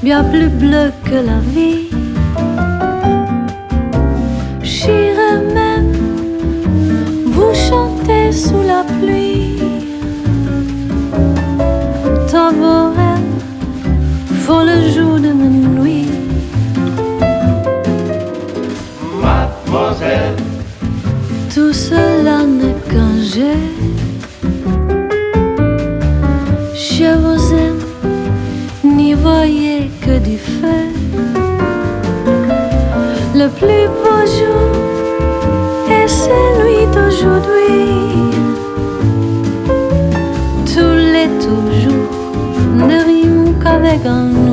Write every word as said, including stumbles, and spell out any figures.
bien plus bleu que la vie. J'irai même vous chanter sous la pluie. Tant vos rêves font le jour de ma nuit. Mademoiselle, tout cela n'est qu'un jeu. Je vous aime, n'y voyez que du feu. Le plus beau jour est celui d'aujourd'hui. Tous les toujours ne riment qu'avec un nom.